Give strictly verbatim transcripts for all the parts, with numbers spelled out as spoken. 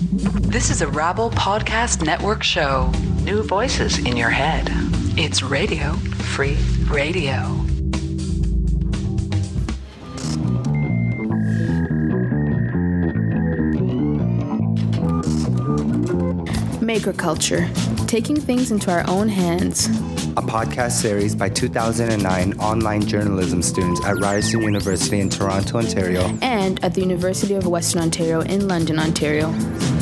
This is a Rabble Podcast Network show. New voices in your head. It's Radio Free Radio. Maker Culture, taking things into our own hands. A podcast series by two thousand nine online journalism students at Ryerson University in Toronto, Ontario. And at the University of Western Ontario in London, Ontario.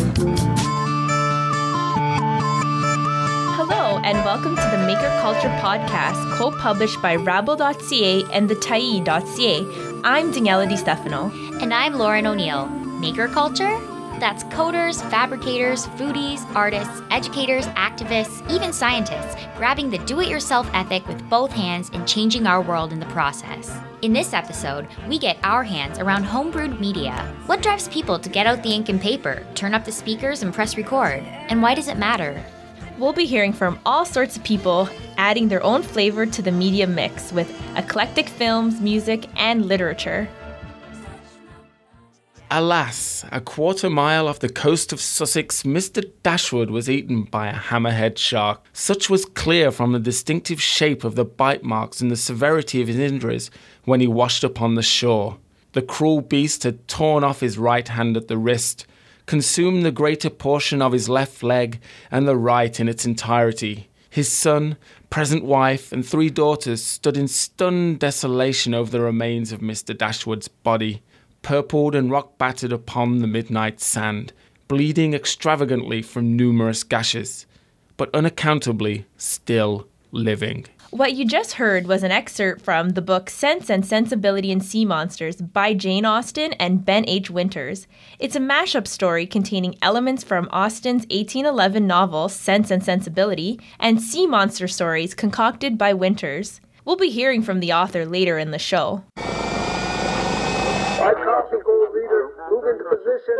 Hello, and welcome to the Maker Culture Podcast, co-published by Rabble dot c a and the Tyee dot c a. I'm Daniela Di Stefano. And I'm Lauren O'Neill. Maker Culture? That's coders, fabricators, foodies, artists, educators, activists, even scientists, grabbing the do-it-yourself ethic with both hands and changing our world in the process. In this episode, we get our hands around homebrewed media. What drives people to get out the ink and paper, turn up the speakers, and press record? And why does it matter? We'll be hearing from all sorts of people, adding their own flavor to the media mix with eclectic films, music, and literature. Alas, a quarter mile off the coast of Sussex, Mister Dashwood was eaten by a hammerhead shark. Such was clear from the distinctive shape of the bite marks and the severity of his injuries when he washed upon the shore. The cruel beast had torn off his right hand at the wrist, consumed the greater portion of his left leg and the right in its entirety. His son, present wife, and three daughters stood in stunned desolation over the remains of Mister Dashwood's body, purpled and rock-battered upon the midnight sand, bleeding extravagantly from numerous gashes, but unaccountably still living. What you just heard was an excerpt from the book Sense and Sensibility in Sea Monsters by Jane Austen and Ben H. Winters. It's a mashup story containing elements from Austen's eighteen eleven novel Sense and Sensibility and sea monster stories concocted by Winters. We'll be hearing from the author later in the show. Move into position.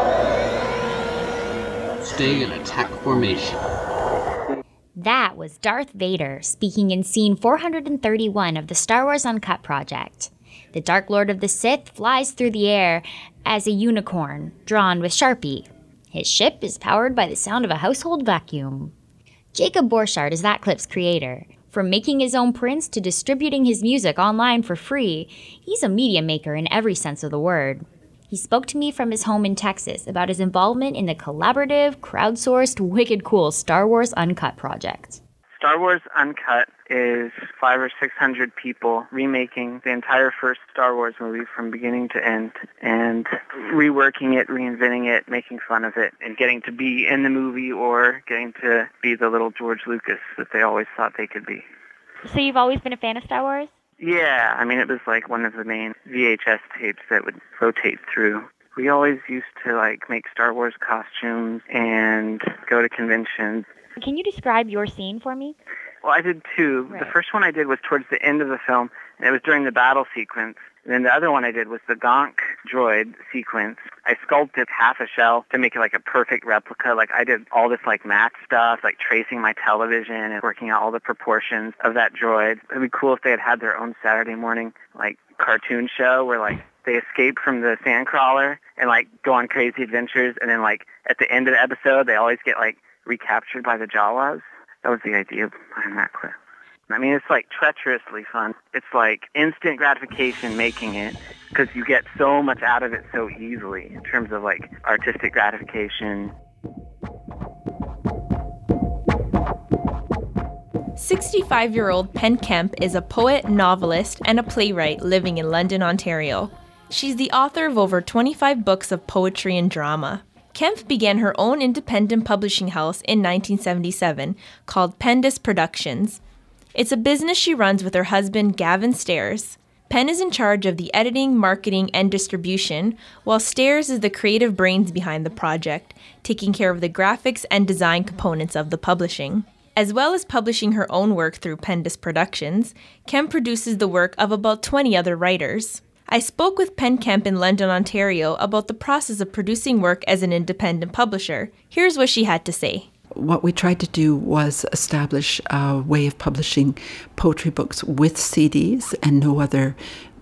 Stay in attack formation. That was Darth Vader speaking in scene four hundred thirty-one of the Star Wars Uncut project. The Dark Lord of the Sith flies through the air as a unicorn drawn with Sharpie. His ship is powered by the sound of a household vacuum. Jacob Borchardt is that clip's creator. From making his own prints to distributing his music online for free, he's a media maker in every sense of the word. He spoke to me from his home in Texas about his involvement in the collaborative, crowdsourced, wicked cool Star Wars Uncut project. Star Wars Uncut is five or six hundred people remaking the entire first Star Wars movie from beginning to end and reworking it, reinventing it, making fun of it, and getting to be in the movie or getting to be the little George Lucas that they always thought they could be. So you've always been a fan of Star Wars? Yeah, I mean, it was like one of the main V H S tapes that would rotate through. We always used to like make Star Wars costumes and go to conventions. Can you describe your scene for me? Well, I did two. Right. The first one I did was towards the end of the film, and it was during the battle sequence. And then the other one I did was the Gonk droid sequence. I sculpted half a shell to make it like a perfect replica. Like I did all this like math stuff, like tracing my television and working out all the proportions of that droid. It'd be cool if they had had their own Saturday morning like cartoon show where like they escape from the sandcrawler and like go on crazy adventures. And then like at the end of the episode, they always get like recaptured by the Jawas. That was the idea behind that clip. I mean, it's like treacherously fun. It's like instant gratification making it because you get so much out of it so easily in terms of like artistic gratification. sixty-five-year-old Pen Kemp is a poet, novelist, and a playwright living in London, Ontario. She's the author of over twenty-five books of poetry and drama. Kemp began her own independent publishing house in nineteen seventy-seven called Pendus Productions. It's a business she runs with her husband, Gavin Stairs. Penn is in charge of the editing, marketing, and distribution, while Stairs is the creative brains behind the project, taking care of the graphics and design components of the publishing. As well as publishing her own work through Pendus Productions, Kemp produces the work of about twenty other writers. I spoke with Pen Kemp in London, Ontario about the process of producing work as an independent publisher. Here's what she had to say. What we tried to do was establish a way of publishing poetry books with C Ds and no other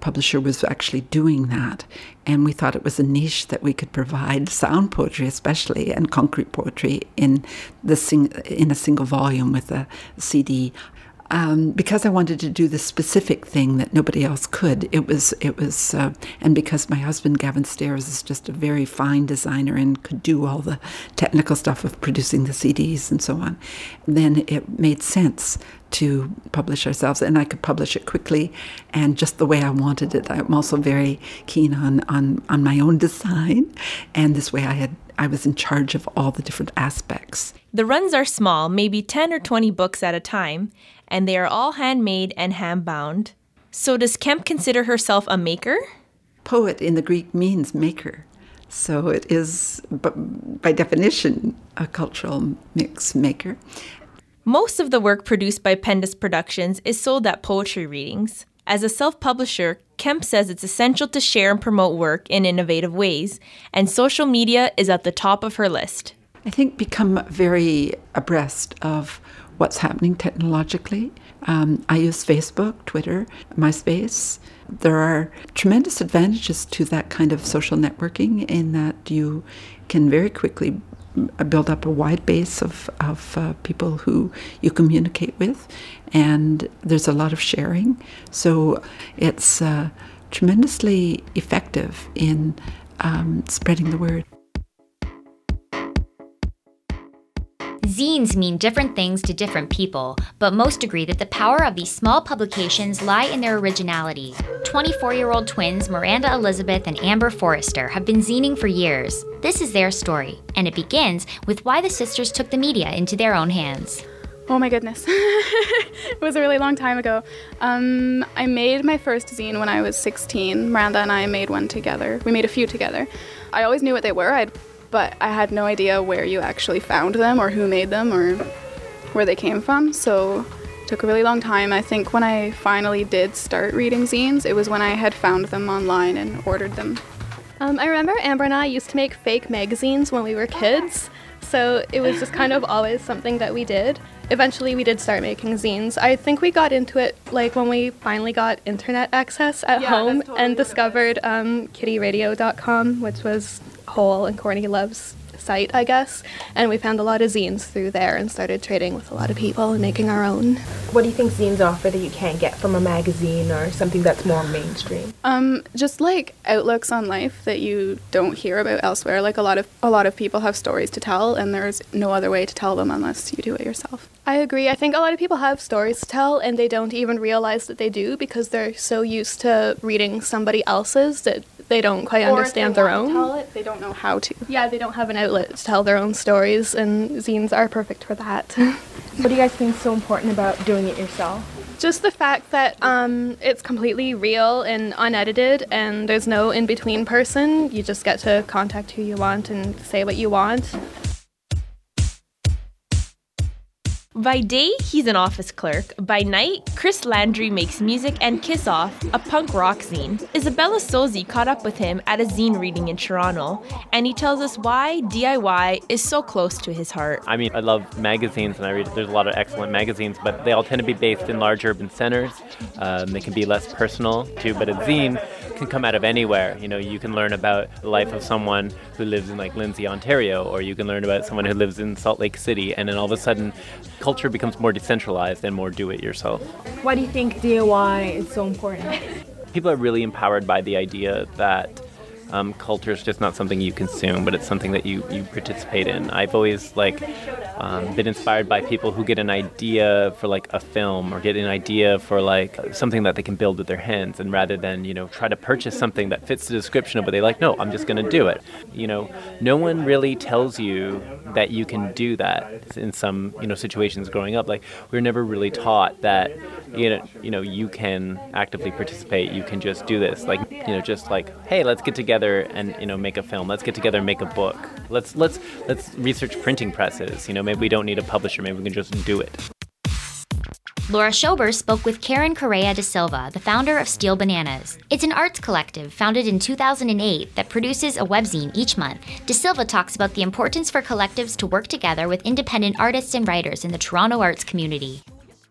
publisher was actually doing that. And we thought it was a niche that we could provide sound poetry, especially, and concrete poetry in the sing- in a single volume with a C D. Um, because I wanted to do the specific thing that nobody else could, it was, it was, uh, and because my husband, Gavin Stairs, is just a very fine designer and could do all the technical stuff of producing the C Ds and so on, then it made sense to publish ourselves, and I could publish it quickly and just the way I wanted it. I'm also very keen on, on, on my own design, and this way I had I was in charge of all the different aspects. The runs are small, maybe ten or twenty books at a time, and they are all handmade and hand-bound. So does Kemp consider herself a maker? Poet in the Greek means maker. So it is, by definition, a cultural mix maker. Most of the work produced by Pendus Productions is sold at poetry readings. As a self-publisher, Kemp says it's essential to share and promote work in innovative ways, and social media is at the top of her list. I think become very abreast of what's happening technologically. Um, I use Facebook, Twitter, MySpace. There are tremendous advantages to that kind of social networking in that you can very quickly build up a wide base of, of uh, people who you communicate with, and there's a lot of sharing. So it's uh, tremendously effective in um, spreading the word. Zines mean different things to different people, but most agree that the power of these small publications lie in their originality. twenty-four-year-old twins Miranda Elizabeth and Amber Forrester have been zining for years. This is their story, and it begins with why the sisters took the media into their own hands. Oh my goodness. It was a really long time ago. Um, I made my first zine when I was sixteen. Miranda and I made one together. We made a few together. I always knew what they were. I'd but I had no idea where you actually found them or who made them or where they came from, so it took a really long time. I think when I finally did start reading zines, it was when I had found them online and ordered them. Um, I remember Amber and I used to make fake magazines when we were kids, so it was just kind of always something that we did. Eventually we did start making zines. I think we got into it like when we finally got internet access at yeah, home totally and discovered um, kitty radio dot com, which was Hole and Courtney Love's site, I guess, and we found a lot of zines through there and started trading with a lot of people and making our own. What do you think zines offer that you can't get from a magazine or something that's more mainstream? Um, just like outlooks on life that you don't hear about elsewhere. Like a lot of a lot of people have stories to tell, and there's no other way to tell them unless you do it yourself. I agree. I think a lot of people have stories to tell, and they don't even realize that they do because they're so used to reading somebody else's that they don't quite or understand if they their want own. To tell it, they don't know how to. Yeah, they don't have an outlet to tell their own stories, and zines are perfect for that. What do you guys think is so important about doing it yourself? Just the fact that um, it's completely real and unedited, and there's no in-between person. You just get to contact who you want and say what you want. By day, he's an office clerk. By night, Chris Landry makes music and Kiss Off, a punk rock zine. Isabella Sozi caught up with him at a zine reading in Toronto, and he tells us why D I Y is so close to his heart. I mean, I love magazines, and I read, there's a lot of excellent magazines, but they all tend to be based in large urban centers. Um, they can be less personal, too, but a zine can come out of anywhere. You know, you can learn about the life of someone who lives in, like, Lindsay, Ontario, or you can learn about someone who lives in Salt Lake City, and then all of a sudden, culture becomes more decentralized and more do-it-yourself. Why do you think D I Y is so important? People are really empowered by the idea that um, culture is just not something you consume, but it's something that you, you participate in. I've always like um, been inspired by people who get an idea for like a film or get an idea for like something that they can build with their hands, and rather than, you know, try to purchase something that fits the description of what they like, no, I'm just going to do it. You know, no one really tells you that you can do that in some, you know, situations growing up. Like, we were never really taught that, you know, you know, you can actively participate, you can just do this. Like, you know, just like, hey, let's get together and, you know, make a film. Let's get together and make a book. Let's let's let's research printing presses. You know, maybe we don't need a publisher. Maybe we can just do it. Laura Schober spoke with Karen Correa da Silva, the founder of Steel Bananas. It's an arts collective founded in two thousand eight that produces a webzine each month. Da Silva talks about the importance for collectives to work together with independent artists and writers in the Toronto arts community.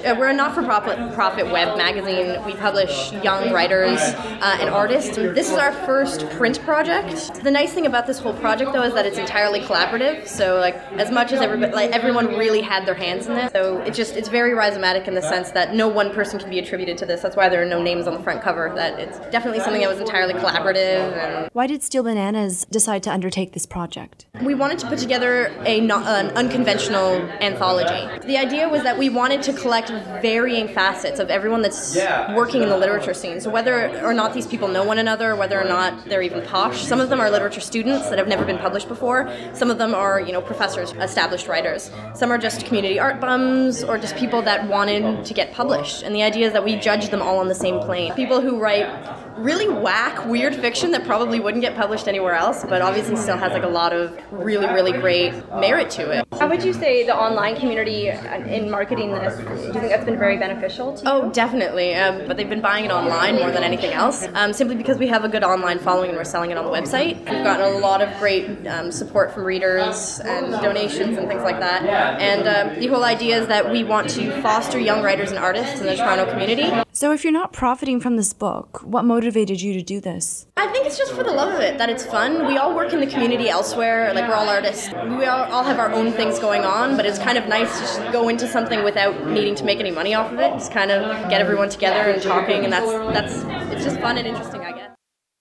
Uh, we're a not-for-profit profit web magazine. We publish young writers uh, and artists. This is our first print project. The nice thing about this whole project, though, is that it's entirely collaborative. So, like, as much as everybody, like, everyone really had their hands in this. So it's just, it's very rhizomatic in the sense that no one person can be attributed to this. That's why there are no names on the front cover. That it's definitely something that was entirely collaborative. And why did Steel Bananas decide to undertake this project? We wanted to put together a not, an unconventional anthology. The idea was that we wanted to collect varying facets of everyone that's working in the literature scene. So whether or not these people know one another, whether or not they're even posh. Some of them are literature students that have never been published before. Some of them are, you know, professors, established writers. Some are just community art bums or just people that wanted to get published. And the idea is that we judge them all on the same plane. People who write really whack, weird fiction that probably wouldn't get published anywhere else, but obviously still has like a lot of really, really great merit to it. How would you say the online community in marketing this, do you think that's been very beneficial to you? Oh, definitely. Um, but they've been buying it online more than anything else, um, simply because we have a good online following and we're selling it on the website. We've gotten a lot of great um, support from readers and donations and things like that. And um, the whole idea is that we want to foster young writers and artists in the Toronto community. So if you're not profiting from this book, what motivated you to do this? I think it's just for the love of it, that it's fun. We all work in the community elsewhere, like we're all artists. We all, all have our own things going on, but it's kind of nice to just go into something without needing to make any money off of it. Just kind of get everyone together and talking, and that's, that's it's just fun and interesting, I guess.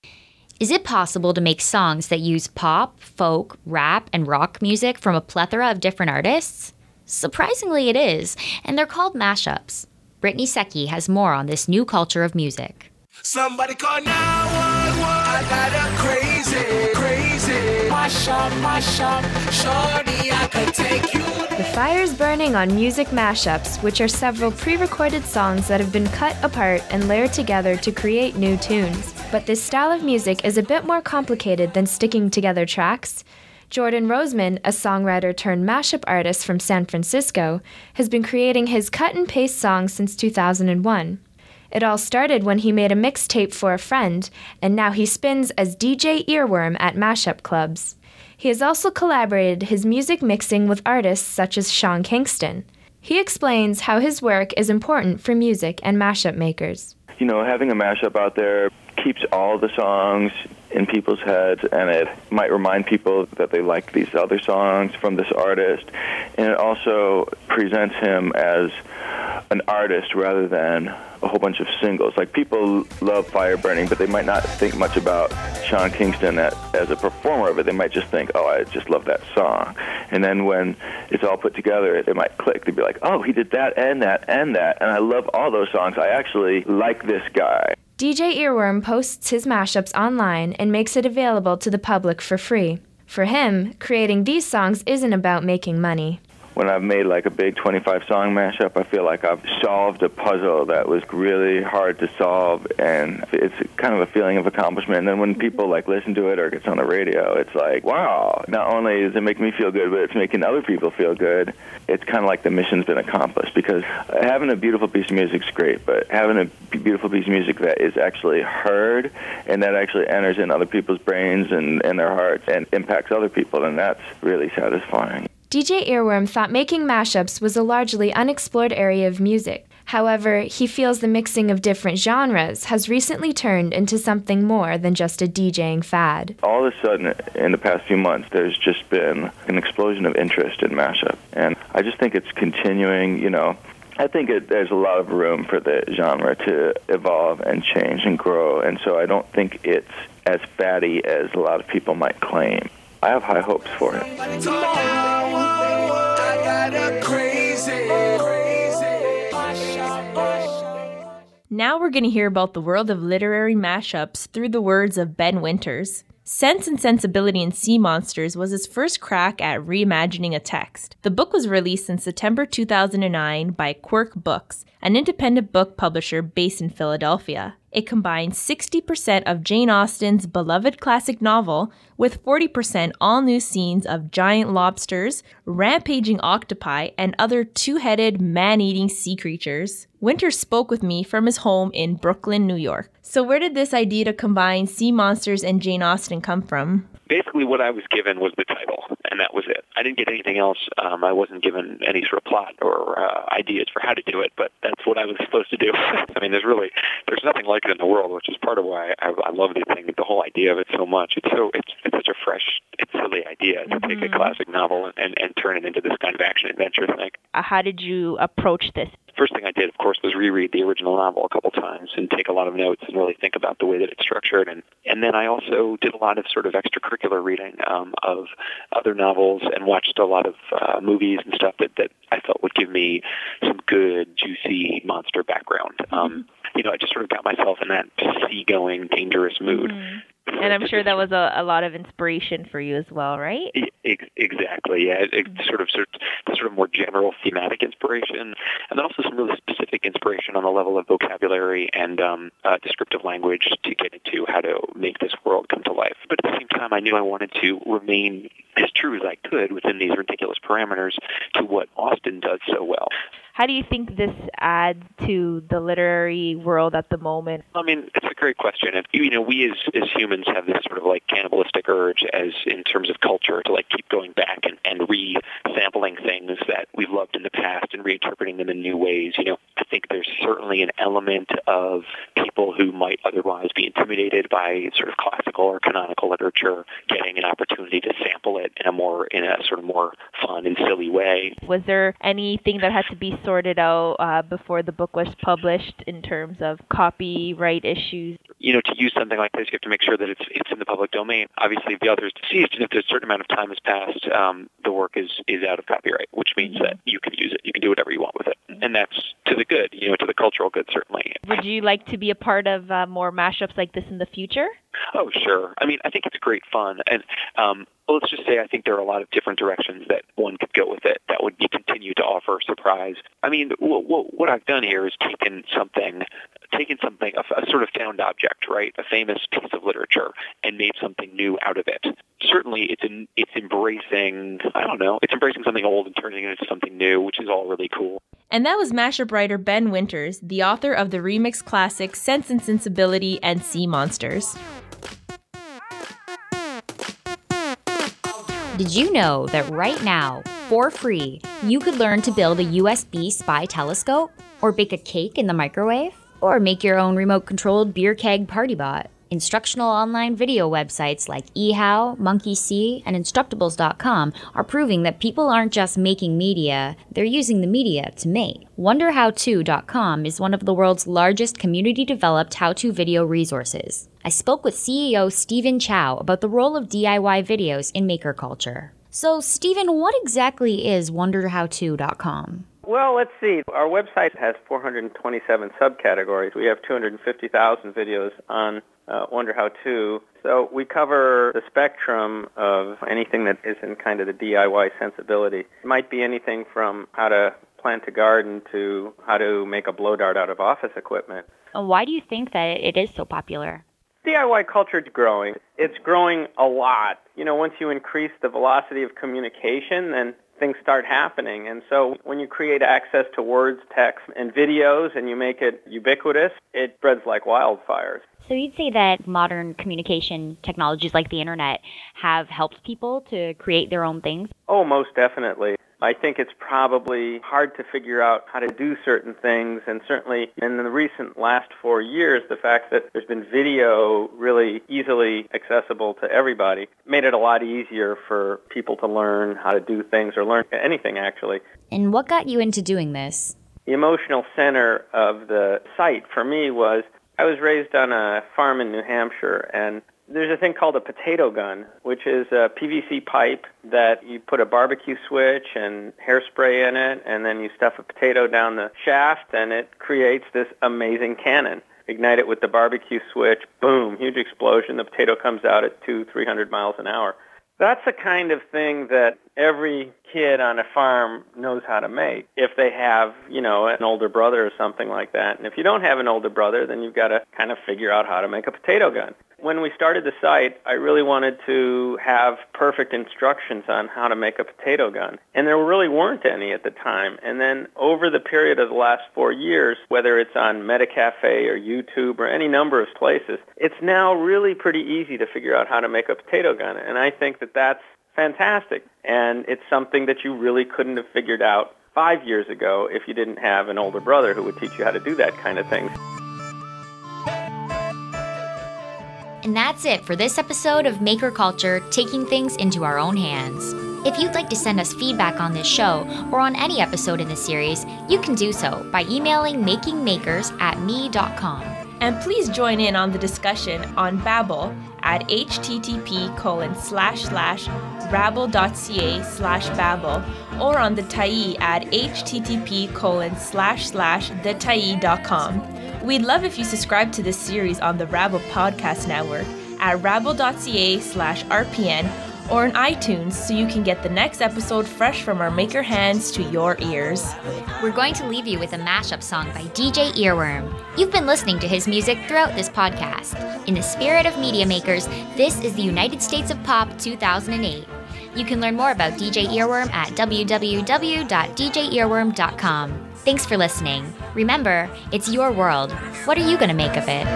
Is it possible to make songs that use pop, folk, rap, and rock music from a plethora of different artists? Surprisingly, it is, and they're called mashups. Brittany Secchi has more on this new culture of music. Somebody call nine one one. I got a crazy, crazy mashup, mashup. Shorty, I could take you. The fire's burning on music mashups, which are several pre-recorded songs that have been cut apart and layered together to create new tunes. But this style of music is a bit more complicated than sticking together tracks. Jordan Roseman, a songwriter turned mashup artist from San Francisco, has been creating his cut-and-paste songs since two thousand one. It all started when he made a mixtape for a friend, and now he spins as D J Earworm at mashup clubs. He has also collaborated his music mixing with artists such as Sean Kingston. He explains how his work is important for music and mashup makers. You know, having a mashup out there keeps all the songs in people's heads, and it might remind people that they like these other songs from this artist, and it also presents him as an artist rather than a whole bunch of singles. Like, people love Fire Burning, but they might not think much about Sean Kingston as, as a performer of it. They might just think, oh, I just love that song. And then when it's all put together, it, it might click. They'd be like, oh, he did that and that and that, and I love all those songs. I actually like this guy. D J Earworm posts his mashups online and makes it available to the public for free. For him, creating these songs isn't about making money. When I've made like a big twenty-five song mashup, I feel like I've solved a puzzle that was really hard to solve, and it's kind of a feeling of accomplishment. And then when people like listen to it or it gets on the radio, it's like, wow, not only does it make me feel good, but it's making other people feel good. It's kind of like the mission's been accomplished, because having a beautiful piece of music is great, but having a beautiful piece of music that is actually heard and that actually enters in other people's brains and, and their hearts and impacts other people, and that's really satisfying. D J Earworm thought making mashups was a largely unexplored area of music. However, he feels the mixing of different genres has recently turned into something more than just a DJing fad. All of a sudden, in the past few months, there's just been an explosion of interest in mashup, and I just think it's continuing. You know, I think it, there's a lot of room for the genre to evolve and change and grow, and so I don't think it's as fatty as a lot of people might claim. I have high hopes for it. Now we're going to hear about the world of literary mashups through the words of Ben Winters. Sense and Sensibility and Sea Monsters was his first crack at reimagining a text. The book was released in September two thousand nine by Quirk Books, an independent book publisher based in Philadelphia. It combines sixty percent of Jane Austen's beloved classic novel with forty percent all-new scenes of giant lobsters, rampaging octopi, and other two-headed, man-eating sea creatures. Winters spoke with me from his home in Brooklyn, New York. So where did this idea to combine sea monsters and Jane Austen come from? Basically, what I was given was the title, and that was it. I didn't get anything else. Um, I wasn't given any sort of plot or uh, ideas for how to do it, but that's what I was supposed to do. I mean, there's really, there's nothing like it in the world, which is part of why I, I love the thing, the whole idea of it so much. It's so, it's, it's such a fresh, it's silly idea to take a classic novel and, and, and turn it into this kind of action-adventure thing. Uh, how did you approach this? First thing I did, of course, was reread the original novel a couple times and take a lot of notes and really think about the way that it's structured. And, and then I also did a lot of sort of extracurricular reading um, of other novels and watched a lot of uh, movies and stuff that, that I felt would give me some good, juicy monster background. Um, you know, I just sort of got myself in that seagoing, dangerous mood. Mm-hmm. And I'm sure that was a, a lot of inspiration for you as well, right? Ex- exactly, yeah. It, it sort of, sort of, the sort of more general thematic inspiration, and then also some really specific inspiration on the level of vocabulary and um, uh, descriptive language to get into how to make this world come to life. But at the same time, I knew I wanted to remain as true as I could within these ridiculous parameters to what Austen does so well. How do you think this adds to the literary world at the moment? I mean, it's a great question. And, you know, we as, as humans have this sort of like cannibalistic urge as in terms of culture to like keep going back and, and re-sampling things that we've loved in the past and reinterpreting them in new ways. You know, I think there's certainly an element of people who might otherwise be intimidated by sort of classical or canonical literature getting an opportunity to sample it in a more, in a sort of more fun and silly way. Was there anything that had to be sorted out uh, before the book was published in terms of copyright issues? You know, to use something like this, you have to make sure that it's it's in the public domain. Obviously, if the author is deceased and if there's a certain amount of time has passed, um, the work is, is out of copyright, which means that you can use it. You can do whatever you want with it. And that's to the good, you know, to the cultural good, certainly. Would you like to be a part of uh, more mashups like this in the future? Oh, sure. I mean, I think it's great fun. And um, let's just say I think there are a lot of different directions that one could go with it that would be continue to offer surprise. I mean, w- w- what I've done here is taken something, taken something, a, a sort of found object, right, a famous piece of literature, and made something new out of it. Certainly, it's in, it's embracing, I don't know, it's embracing something old and turning it into something new, which is all really cool. And that was mashup writer Ben Winters, the author of the remix classics Sense and Sensibility and Sea Monsters. Did you know that right now, for free, you could learn to build a U S B spy telescope, or bake a cake in the microwave, or make your own remote-controlled beer keg party bot? Instructional online video websites like eHow, Monkey See, and Instructables dot com are proving that people aren't just making media, they're using the media to make. Wonder How To dot com is one of the world's largest community-developed how-to video resources. I spoke with C E O Stephen Chow about the role of D I Y videos in maker culture. So, Stephen, what exactly is Wonder How To dot com? Well, let's see. Our website has four hundred twenty-seven subcategories. We have two hundred fifty thousand videos on uh, Wonder How To. So we cover the spectrum of anything that is in kind of the D I Y sensibility. It might be anything from how to plant a garden to how to make a blow dart out of office equipment. And why do you think that it is so popular? D I Y culture is growing. It's growing a lot. You know, once you increase the velocity of communication, then things start happening. And so when you create access to words, text, and videos, and you make it ubiquitous, it spreads like wildfires. So you'd say that modern communication technologies like the internet have helped people to create their own things? Oh, most definitely. I think it's probably hard to figure out how to do certain things, and certainly in the recent last four years, the fact that there's been video really easily accessible to everybody made it a lot easier for people to learn how to do things or learn anything, actually. And what got you into doing this? The emotional center of the site for me was I was raised on a farm in New Hampshire, and there's a thing called a potato gun, which is a P V C pipe that you put a barbecue switch and hairspray in it, and then you stuff a potato down the shaft, and it creates this amazing cannon. Ignite it with the barbecue switch, boom, huge explosion. The potato comes out at two, three hundred miles an hour. That's the kind of thing that every kid on a farm knows how to make if they have, you know, an older brother or something like that. And if you don't have an older brother, then you've got to kind of figure out how to make a potato gun. When we started the site, I really wanted to have perfect instructions on how to make a potato gun. And there really weren't any at the time. And then over the period of the last four years, whether it's on Metacafe or YouTube or any number of places, it's now really pretty easy to figure out how to make a potato gun. And I think that that's fantastic. And it's something that you really couldn't have figured out five years ago if you didn't have an older brother who would teach you how to do that kind of thing. And that's it for this episode of Maker Culture, Taking Things into Our Own Hands. If you'd like to send us feedback on this show or on any episode in the series, you can do so by emailing makingmakers at me dot com. And please join in on the discussion on Babbel at http colon slash slash rabble.ca slash Babbel or on the Tyee at http colon slash slash thetyee.com. We'd love if you subscribe to this series on the Rabble Podcast Network at rabble.ca slash RPN or on iTunes so you can get the next episode fresh from our maker hands to your ears. We're going to leave you with a mashup song by D J Earworm. You've been listening to his music throughout this podcast. In the spirit of media makers, this is the United States of Pop two thousand eight. You can learn more about D J Earworm at w w w dot d j earworm dot com. Thanks for listening. Remember, it's your world. What are you going to make of it?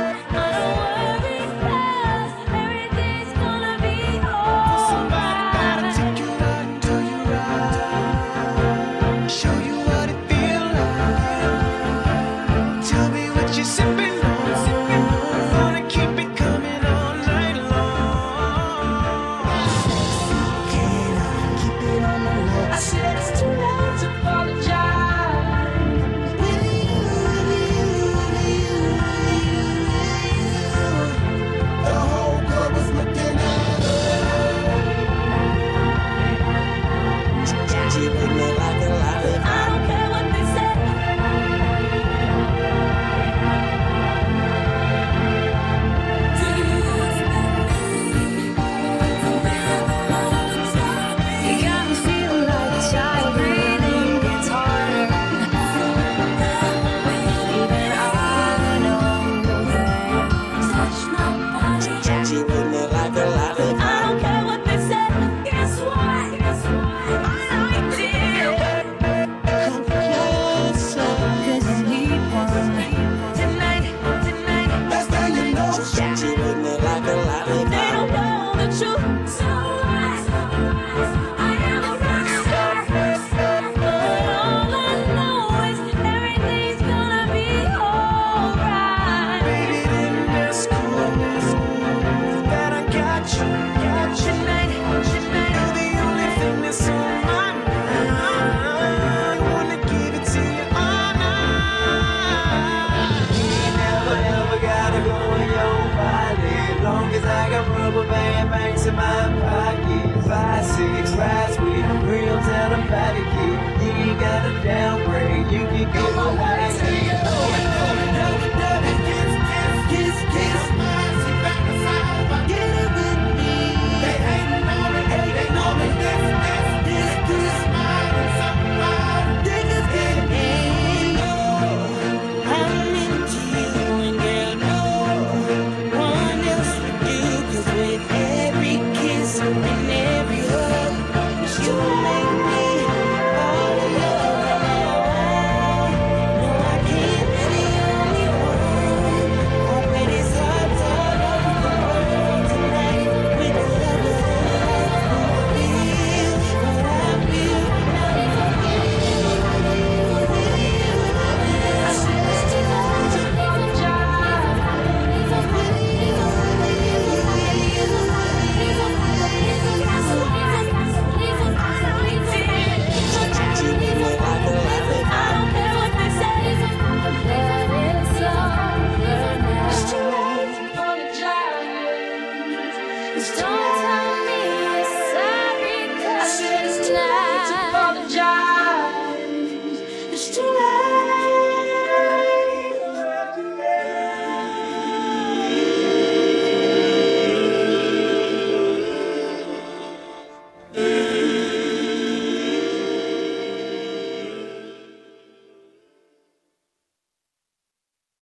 It's too late.